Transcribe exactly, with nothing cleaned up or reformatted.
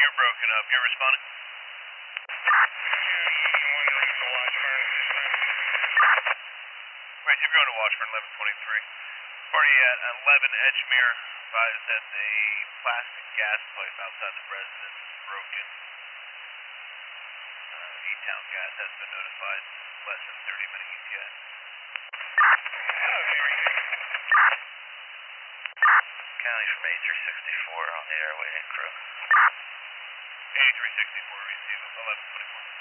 you're broken up. You're responding? Wait, you're going to Washburn, eleven twenty-three. Party at eleven Edgemere. Advised that a plastic gas pipe outside the residence is broken. Uh, E-Town gas has been notified. Less than thirty minute E T A. County from eighty-three sixty-four on the air waiting crew. eighty-three sixty-four, receive eleven twenty-four.